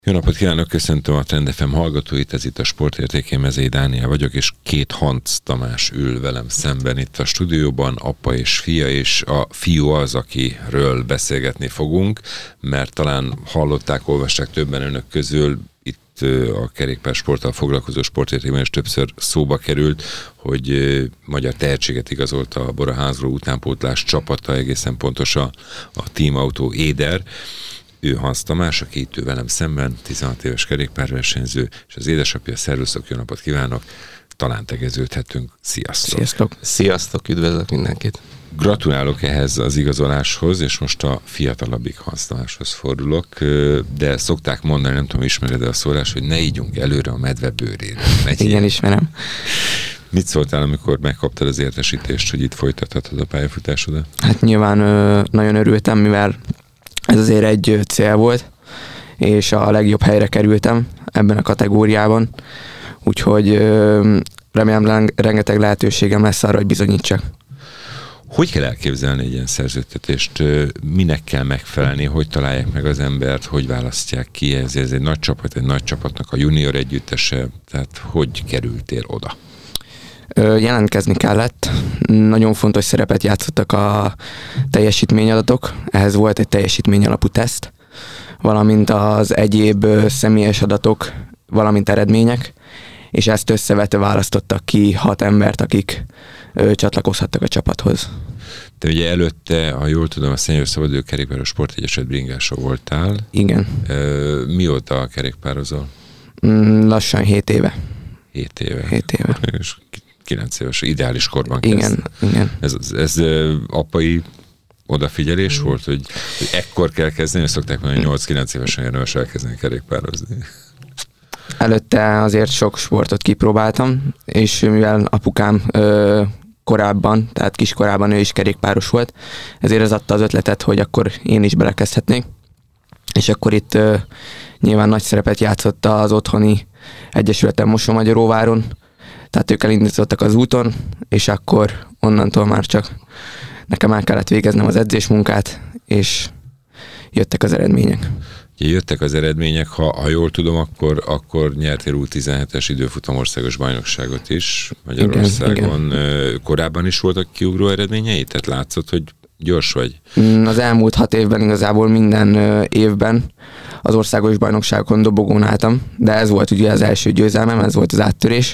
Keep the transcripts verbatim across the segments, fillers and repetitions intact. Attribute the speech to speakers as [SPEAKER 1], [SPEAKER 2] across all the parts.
[SPEAKER 1] Jó napot kívánok, köszöntöm a Trend ef em hallgatóit, ez itt a Sportértékén, Mezei Dániel vagyok, és két Hans Tamás ül velem szemben itt a stúdióban, apa és fia, és a fiú az, akiről beszélgetni fogunk, mert talán hallották, olvasták többen önök közül, itt a kerékpársporttal foglalkozó Sportértékben is többször szóba került, hogy magyar tehetséget igazolta a Bora Hansgrohe utánpótlás csapata, egészen pontos a, a Team Auto Éder. Ő Hans Tamás, aki itt ül velem szemben, tizenhat éves kerékpárversenyző, és az édesapja. Szervusztok, jó napot kívánok! Talán tegeződhetünk. Sziasztok!
[SPEAKER 2] Sziasztok! Sziasztok, üdvözlök mindenkit!
[SPEAKER 1] Gratulálok ehhez az igazoláshoz, és most a fiatalabbik Hans Tamáshoz fordulok, de szokták mondani, nem tudom, ismered-e a szólás, hogy ne ígyunk előre a medve bőrére.
[SPEAKER 2] Megy Igen, ismerem.
[SPEAKER 1] Mit szóltál, amikor megkaptad az értesítést, hogy itt folytathatod a pályafutásodat?
[SPEAKER 2] Hát nyilván ö, nagyon örültem, mivel ez azért egy cél volt, és a legjobb helyre kerültem ebben a kategóriában, úgyhogy ö, remélem rengeteg lehetőségem lesz arra, hogy bizonyítsak.
[SPEAKER 1] Hogy kell elképzelni egy ilyen szerződtetést? Minek kell megfelelni? Hogy találják meg az embert? Hogy választják ki? Ez, ez egy nagy csapat, egy nagy csapatnak a junior együttese, tehát hogy kerültél oda?
[SPEAKER 2] Jelentkezni kellett. Nagyon fontos szerepet játszottak a teljesítményadatok. Ehhez volt egy teljesítményalapú teszt, valamint az egyéb személyes adatok, valamint eredmények, és ezt összevetve választottak ki hat embert, akik ö, csatlakozhattak a csapathoz.
[SPEAKER 1] Te ugye előtte, ha jól tudom, a Szennyőr Szabadidő Kerékpáros Sportegyesület bringása voltál.
[SPEAKER 2] Igen.
[SPEAKER 1] Ö, mióta kerékpározol?
[SPEAKER 2] Mm, lassan hét éve.
[SPEAKER 1] Hét éve.
[SPEAKER 2] Hét éve.
[SPEAKER 1] És kilenc éves, ideális korban
[SPEAKER 2] igen,
[SPEAKER 1] kezd.
[SPEAKER 2] Igen,
[SPEAKER 1] Ez, ez, ez apai odafigyelés mm. volt, hogy, hogy ekkor kell kezdeni, és szokták mondani, hogy nyolc-kilenc évesen érdemes elkezdeni kerékpározni.
[SPEAKER 2] Előtte azért sok sportot kipróbáltam, és mivel apukám ö, korábban, tehát kiskorában ő is kerékpáros volt, ezért ez adta az ötletet, hogy akkor én is belekezdhetnék. És akkor itt ö, nyilván nagy szerepet játszott az otthoni egyesületem Mosonmagyaróváron, tehát ők elindítottak az úton, és akkor onnantól már csak nekem el kellett végeznem az edzésmunkát, és jöttek az eredmények.
[SPEAKER 1] Jöttek az eredmények, ha, ha jól tudom, akkor, akkor nyertél U tizenhetes időfutam országos bajnokságot is Magyarországon. Igen, igen. Korábban is voltak kiugró eredményei? Tehát látszott, hogy gyors vagy?
[SPEAKER 2] Az elmúlt hat évben igazából minden évben az országos bajnokságokon dobogón álltam, de ez volt ugye az első győzelmem, ez volt az áttörés.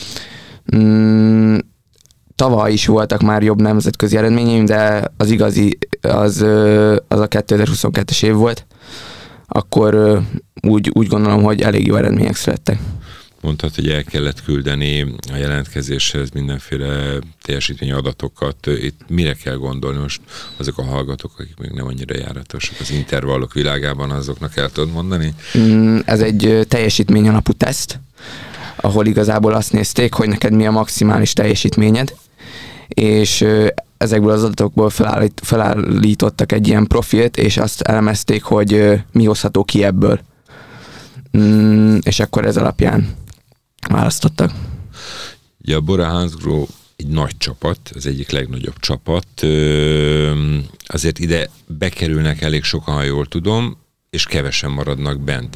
[SPEAKER 2] Mm, tavaly is voltak már jobb nemzetközi eredményeim, de az igazi az, az a kétezer-huszonkettes év volt. Akkor úgy, úgy gondolom, hogy elég jó eredmények születtek.
[SPEAKER 1] Mondtad, hogy el kellett küldeni a jelentkezéshez mindenféle teljesítmény adatokat. Itt mire kell gondolni most azok a hallgatók, akik még nem annyira járatosak az intervallok világában, azoknak el tudod mondani?
[SPEAKER 2] Ez egy teljesítmény alapú teszt, ahol igazából azt nézték, hogy neked mi a maximális teljesítményed, és ezekből az adatokból felállít, felállítottak egy ilyen profilt, és azt elemezték, hogy mi hozható ki ebből. Mm, és akkor ez alapján választottak.
[SPEAKER 1] Ja, a Bora Hansgrohe egy nagy csapat, az egyik legnagyobb csapat. Azért ide bekerülnek elég sokan, ha jól tudom, és kevesen maradnak bent.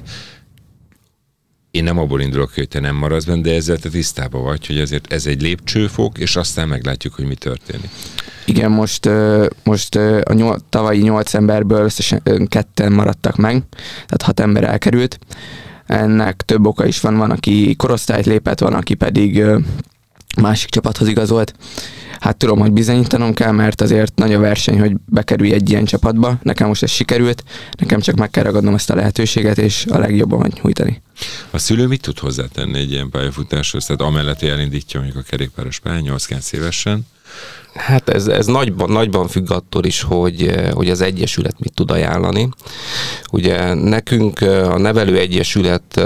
[SPEAKER 1] Én nem abból indulok, hogy te nem maradsz benne, de ezzel te tisztában vagy, hogy ezért ez egy lépcsőfok, és aztán meglátjuk, hogy mi történik.
[SPEAKER 2] Igen, most, most a nyol, tavalyi nyolc emberből összesen ketten maradtak meg, tehát hat ember elkerült. Ennek több oka is van, van, aki korosztályt lépett, van, aki pedig másik csapathoz igazolt. Hát tudom, hogy bizonyítanom kell, mert azért nagy a verseny, hogy bekerülj egy ilyen csapatba. Nekem most ez sikerült, nekem csak meg kell ragadnom ezt a lehetőséget, és a legjobban nyújtani.
[SPEAKER 1] A szülő mit tud hozzátenni egy ilyen pályafutáshoz? Tehát amellett elindítja mondjuk a kerékpáros pályán nyolc-kilenc évesen?
[SPEAKER 3] Hát ez, ez nagyban, nagyban függ attól is, hogy, hogy az egyesület mit tud ajánlani. Ugye nekünk a nevelő egyesület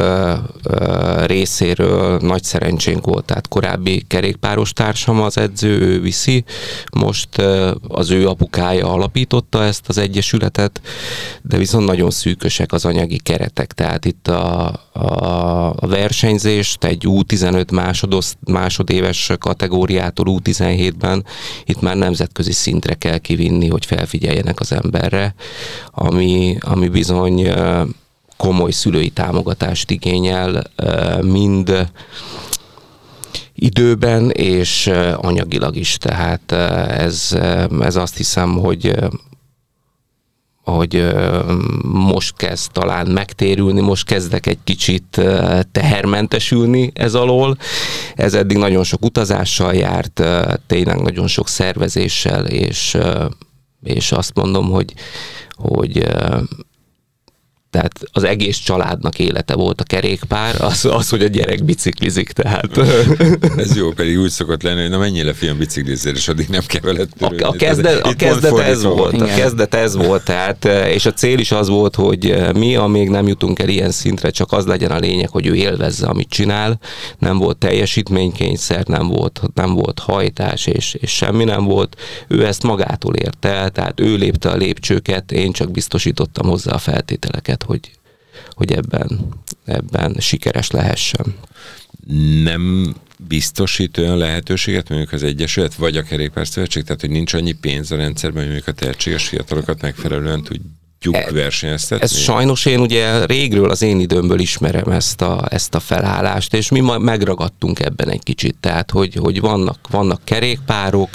[SPEAKER 3] részéről nagy szerencsénk volt, tehát korábbi kerékpáros társam az edző, ő viszi, most az ő apukája alapította ezt az egyesületet, de viszont nagyon szűkösek az anyagi keretek, tehát itt a, a, a versenyzést egy U tizenöt másodos, másodéves kategóriától U tizenhétben itt már nemzetközi szintre kell kivinni, hogy felfigyeljenek az emberre, ami, ami bizony komoly szülői támogatást igényel, mind időben és anyagilag is. Tehát ez, ez azt hiszem, hogy hogy most kezd talán megtérülni, most kezdek egy kicsit tehermentesülni ez alól. Ez eddig nagyon sok utazással járt, tényleg nagyon sok szervezéssel, és, és azt mondom, hogy, hogy tehát az egész családnak élete volt a kerékpár, az, az hogy a gyerek biciklizik, tehát.
[SPEAKER 1] Ez jó, pedig úgy szokott lenni, hogy na menjél le fiam biciklizzel, és addig nem kell veled törődni.
[SPEAKER 3] A, a, kezdet, a kezdet ez volt, a kezdet ez volt, tehát, és a cél is az volt, hogy mi, amíg nem jutunk el ilyen szintre, csak az legyen a lényeg, hogy ő élvezze, amit csinál. Nem volt teljesítménykényszer, nem volt, nem volt hajtás, és, és semmi nem volt. Ő ezt magától érte el, tehát ő lépte a lépcsőket, én csak biztosítottam hozzá a feltételeket, hogy, hogy ebben, ebben sikeres lehessen.
[SPEAKER 1] Nem biztosít olyan lehetőséget, mondjuk az Egyesület, vagy a Kerékpárszövetség, tehát hogy nincs annyi pénz a rendszerben, hogy mondjuk a tehetséges fiatalokat megfelelően tudjuk e, versenyeztetni?
[SPEAKER 3] Ez sajnos én ugye régről, az én időmből ismerem ezt a, ezt a felállást, és mi ma megragadtunk ebben egy kicsit, tehát hogy, hogy vannak, vannak kerékpárok,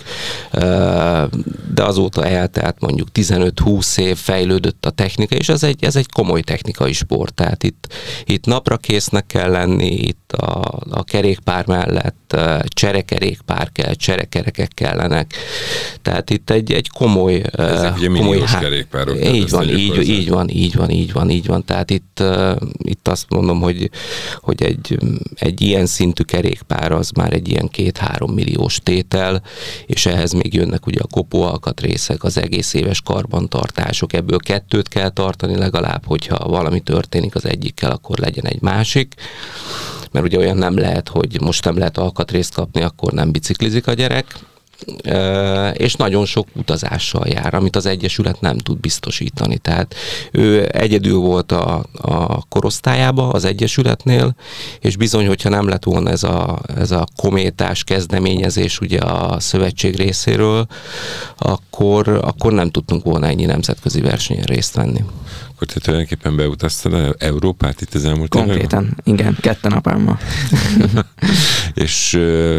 [SPEAKER 3] de azóta eltelt mondjuk tizenöt-húsz év, fejlődött a technika, és ez egy, ez egy komoly technikai sport, tehát itt, itt napra késznek kell lenni, itt a, a kerékpár mellett cserekerékpár kell, cserekerekek kellenek, tehát itt egy, egy komoly...
[SPEAKER 1] Ezek ugye milliós há... kerékpárok.
[SPEAKER 3] Így van, így, így van, így van, így van, így van, tehát itt, itt azt mondom, hogy, hogy egy, egy ilyen szintű kerékpár az már egy ilyen két-három milliós tétel, és ehhez még jönnek ugye a kopóalkatrészek, az egész éves karbantartások, ebből kettőt kell tartani legalább, hogyha valami történik az egyikkel, akkor legyen egy másik, mert ugye olyan nem lehet, hogy most nem lehet alkatrészt kapni, akkor nem biciklizik a gyerek, és nagyon sok utazással jár, amit az Egyesület nem tud biztosítani. Tehát ő egyedül volt a, a korosztályában az Egyesületnél, és bizony, hogyha nem lett volna ez a, ez a kométás kezdeményezés ugye a szövetség részéről, akkor, akkor nem tudtunk volna ennyi nemzetközi versenyen részt venni.
[SPEAKER 1] Akkor te tulajdonképpen beutaztad Európát itt az elmúlt években?
[SPEAKER 2] Konkrétan, igen, ketten apámmal.
[SPEAKER 1] És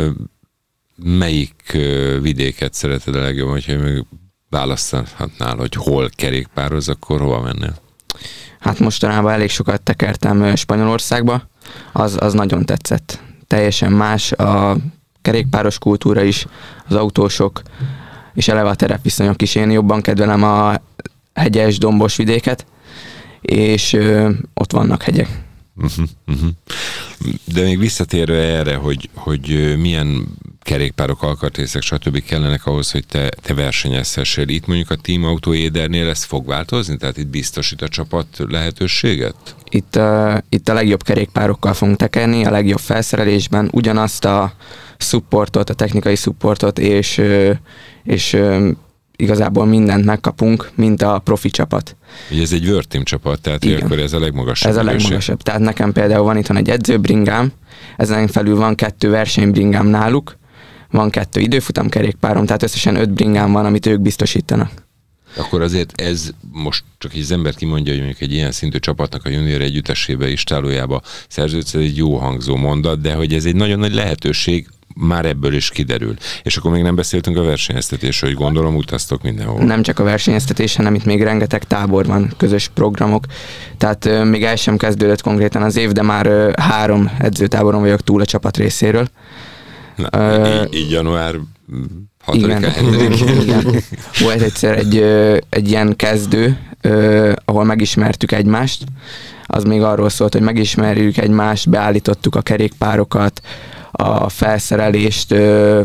[SPEAKER 1] melyik vidéket szereted a legjobban, hogyha még választhatnál, hogy hol kerékpároz, akkor hova mennél?
[SPEAKER 2] Hát mostanában elég sokat tekertem Spanyolországba, az, az nagyon tetszett. Teljesen más a kerékpáros kultúra is, az autósok, és eleve a terepviszonyok is. Én jobban kedvelem a hegyes, dombos vidéket, és ö, ott vannak hegyek.
[SPEAKER 1] Uh-huh, uh-huh. De még visszatérve erre, hogy, hogy milyen kerékpárok, alkatrészek, stb. Kellenek ahhoz, hogy te, te versenyezhessél. Itt mondjuk a Team Auto Édernél ez fog változni? Tehát itt biztosít a csapat lehetőséget?
[SPEAKER 2] Itt, uh, itt a legjobb kerékpárokkal fogunk tekerni, a legjobb felszerelésben, ugyanazt a supportot, a technikai supportot, és, uh, és uh, igazából mindent megkapunk, mint a profi csapat.
[SPEAKER 1] Ugye ez egy World Team csapat, tehát akkor ez a legmagasabb.
[SPEAKER 2] Ez a legmagasabb. Tehát nekem például van itt egy edzőbringám, ezen felül van kettő versenybringám náluk, van kettő időfutamkerékpárom, tehát összesen öt bringám van, amit ők biztosítanak.
[SPEAKER 1] Akkor azért ez most csak így az ember kimondja, hogy mondjuk egy ilyen szintű csapatnak a junior együttesébe, istálójába szerződsz, ez egy jó hangzó mondat, de hogy ez egy nagyon nagy lehetőség, már ebből is kiderül. És akkor még nem beszéltünk a versenyeztetésről, hogy gondolom utaztok mindenhol.
[SPEAKER 2] Nem csak a versenyeztetés, hanem itt még rengeteg tábor van, közös programok. Tehát euh, még el sem kezdődött konkrétan az év, de már euh, három edzőtáboron vagyok túl a csapat részéről.
[SPEAKER 1] Na, uh, így, így január hatodikán,
[SPEAKER 2] hetedikén. Igen. Volt egyszer egy, egy ilyen kezdő, ahol megismertük egymást. Az még arról szólt, hogy megismerjük egymást, beállítottuk a kerékpárokat, a felszerelést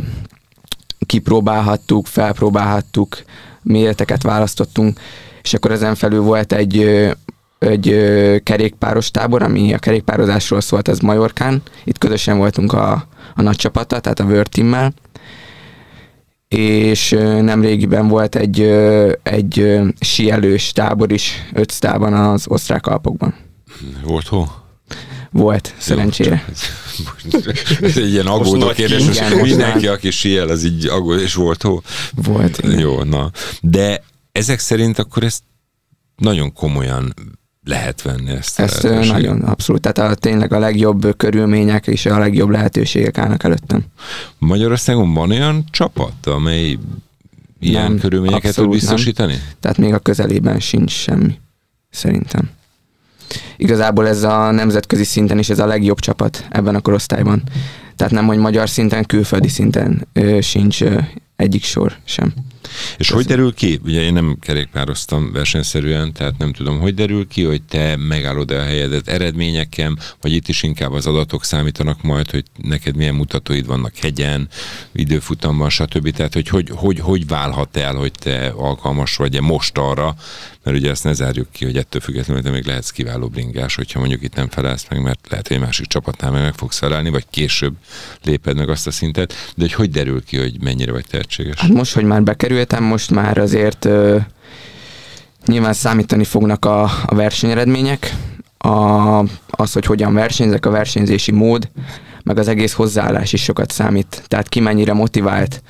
[SPEAKER 2] kipróbálhattuk, felpróbálhattuk, méreteket választottunk, és akkor ezen felül volt egy, egy kerékpáros tábor, ami a kerékpározásról szólt, ez Majorkán. Itt közösen voltunk a, a nagy csapata, tehát a World Team-mel, és nemrégiben volt egy, egy síelős tábor is Ötztában az osztrák Alpokban.
[SPEAKER 1] Volt hol?
[SPEAKER 2] Volt, szerencsére.
[SPEAKER 1] Jó, ez egy ilyen aggódó kérdés, most mindenki, aki síel, az így aggódó, és volt hol?
[SPEAKER 2] Volt. Igen.
[SPEAKER 1] Jó, na. De ezek szerint akkor ezt nagyon komolyan lehet venni ezt a
[SPEAKER 2] Ezt nagyon, abszolút. Tehát a, tényleg a legjobb körülmények és a legjobb lehetőségek állnak előttem.
[SPEAKER 1] Magyarországon van olyan csapat, amely ilyen nem, körülményeket tud biztosítani? Nem.
[SPEAKER 2] Tehát még a közelében sincs semmi, szerintem. Igazából ez a nemzetközi szinten is ez a legjobb csapat ebben a korosztályban. Tehát nem, hogy magyar szinten, külföldi szinten ö, sincs ö, egyik sor sem.
[SPEAKER 1] És ez hogy derül ki? Ugye én nem kerékpároztam versenyszerűen, tehát nem tudom, hogy derül ki, hogy te megállod a helyedet eredményekkel, vagy itt is inkább az adatok számítanak majd, hogy neked milyen mutatóid vannak hegyen, időfutamban, stb. Tehát, hogy hogy, hogy hogy válhat el, hogy te alkalmas vagy-e most arra, mert ugye ezt ne zárjuk ki, hogy ettől függetlenül te még lehetsz kiváló bringás, hogyha mondjuk itt nem felelsz meg, mert lehet, hogy egy másik csapatnál meg, meg fogsz felállni, vagy később léped meg azt a szintet, de hogy hogy derül ki, hogy mennyire vagy tehetséges?
[SPEAKER 2] Hát most, hogy már bekerültem, most már azért ö, nyilván számítani fognak a, a versenyeredmények, a, az, hogy hogyan versenyzek, a versenyzési mód, meg az egész hozzáállás is sokat számít. Tehát ki mennyire motivált,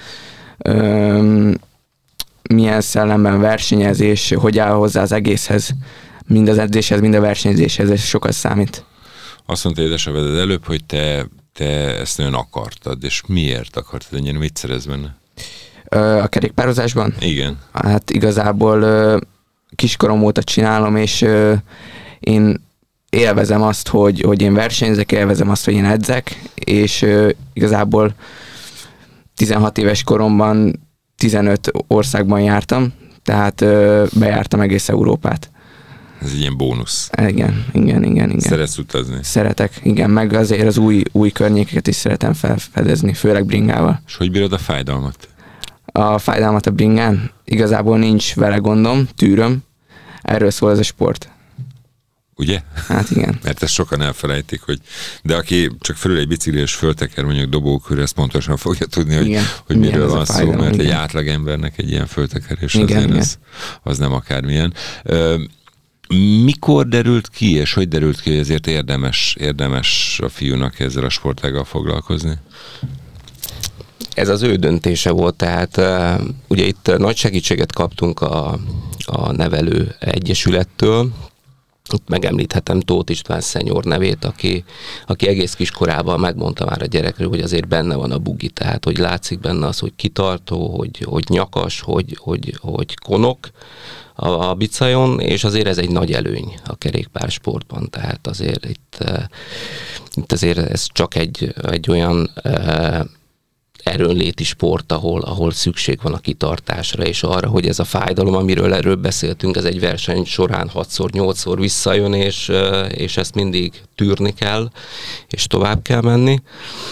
[SPEAKER 2] ö, milyen szellemben versenyez, és hogy áll hozzá az egészhez, mind az edzéshez, mind a versenyzéshez, ez sokat számít.
[SPEAKER 1] Azt mondta édesapád előbb, hogy te, te ezt nagyon akartad, és miért akartad, ennyire mit szerez benne?
[SPEAKER 2] A kerékpározásban?
[SPEAKER 1] Igen.
[SPEAKER 2] Hát igazából kiskorom óta csinálom, és én élvezem azt, hogy, hogy én versenyzek, élvezem azt, hogy én edzek, és igazából tizenhat éves koromban tizenöt országban jártam, tehát ö, bejártam egész Európát.
[SPEAKER 1] Ez egy ilyen bónusz.
[SPEAKER 2] Igen, igen, igen, igen.
[SPEAKER 1] Szeretsz utazni?
[SPEAKER 2] Szeretek, igen, meg azért az új, új környékeket is szeretem felfedezni, főleg bringával.
[SPEAKER 1] És hogy bírod a fájdalmat?
[SPEAKER 2] A fájdalmat a bringán? Igazából nincs vele gondom, tűröm. Erről szól ez a sport.
[SPEAKER 1] Ugye?
[SPEAKER 2] Hát igen.
[SPEAKER 1] Mert ezt sokan elfelejtik, hogy de aki csak fölül egy bicikli és fölteker mondjuk dobókörre, ezt pontosan fogja tudni, hogy, hogy miről van szó, fájdalom, mert igen. Egy átlagembernek egy ilyen föltekerés igen, azért igen. Az, az nem akármilyen. Mikor derült ki, és hogy derült ki, hogy ezért érdemes, érdemes a fiúnak ezzel a sportággal foglalkozni?
[SPEAKER 3] Ez az ő döntése volt, tehát uh, ugye itt nagy segítséget kaptunk a, a nevelő egyesülettől. Itt megemlíthetem Tóth István szenyor nevét, aki, aki egész kiskorában megmondta már a gyerekről, hogy azért benne van a bugi, tehát hogy látszik benne az, hogy kitartó, hogy, hogy nyakas, hogy, hogy, hogy konok a, a bicajon, és azért ez egy nagy előny a kerékpársportban, tehát azért itt, uh, itt azért ez csak egy, egy olyan uh, erőnléti sport, ahol, ahol szükség van a kitartásra, és arra, hogy ez a fájdalom, amiről erről beszéltünk, ez egy verseny során hatszor, nyolcszor visszajön, és, és ezt mindig tűrni kell, és tovább kell menni.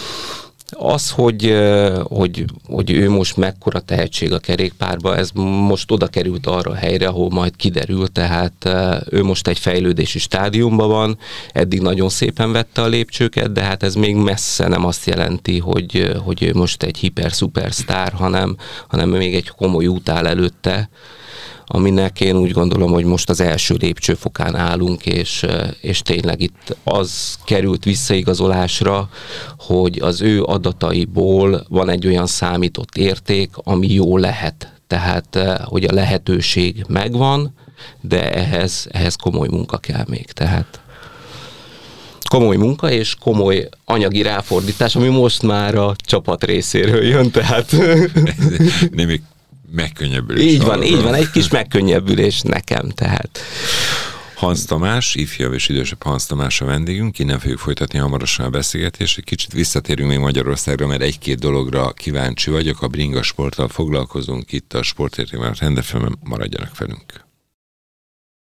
[SPEAKER 3] Az, hogy, hogy, hogy ő most mekkora tehetség a kerékpárba, ez most oda került arra a helyre, ahol majd kiderül, tehát ő most egy fejlődési stádiumban van, eddig nagyon szépen vette a lépcsőket, de hát ez még messze nem azt jelenti, hogy, hogy ő most egy hiper-szupersztár, hanem, hanem még egy komoly út áll előtte, aminek én úgy gondolom, hogy most az első lépcsőfokán állunk, és, és tényleg itt az került visszaigazolásra, hogy az ő adataiból van egy olyan számított érték, ami jó lehet. Tehát, hogy a lehetőség megvan, de ehhez, ehhez komoly munka kell még. Tehát komoly munka és komoly anyagi ráfordítás, ami most már a csapat részéről jön, tehát...
[SPEAKER 1] Némi megkönnyebbülés.
[SPEAKER 3] Így van, így van, egy kis megkönnyebbülés nekem, tehát.
[SPEAKER 1] Hans Tamás, ifjabb és idősebb Hans Tamás a vendégünk, innen fogjuk folytatni hamarosan a beszélgetést, egy kicsit visszatérünk még Magyarországra, mert egy-két dologra kíváncsi vagyok, a bringasporttal foglalkozunk itt a Sportértékben, a Trend ef emen, maradjanak velünk.